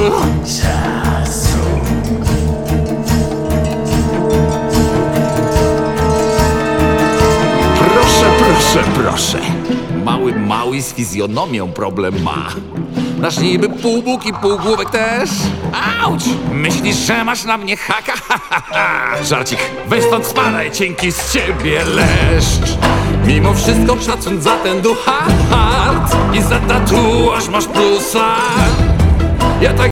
Proszę. Mały z fizjonomią problem ma. Nasz niby półbóg i półgłówek też. Auć! Myślisz, że masz na mnie haka? Żarcik, weź stąd spadaj, cienki z ciebie leszcz. Mimo wszystko szacun za ten duch hard i za tatuaż masz plusa. Ja tak